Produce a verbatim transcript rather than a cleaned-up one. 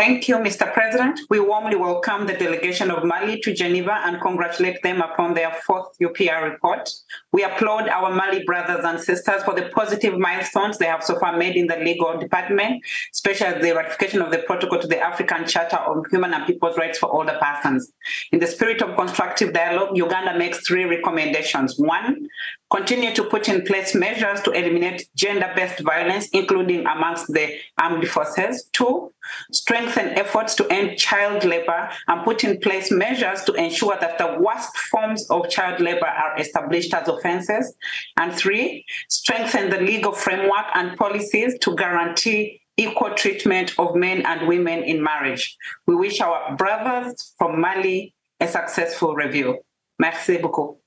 Thank you, Mister President. We warmly welcome the delegation of Mali to Geneva and congratulate them upon their fourth U P R report. We applaud our Mali brothers and sisters for the positive milestones they have so far made in the legal department, especially the ratification of the protocol to the African Charter on Human and People's Rights for Older Persons. In the spirit of constructive dialogue, Uganda makes three recommendations. One, continue to put in place measures to eliminate gender-based violence, including amongst the armed forces. Two, strengthen efforts to end child labor and put in place measures to ensure that the worst forms of child labor are established as offenses. And three, strengthen the legal framework and policies to guarantee equal treatment of men and women in marriage. We wish our brothers from Mali a successful review. Merci beaucoup.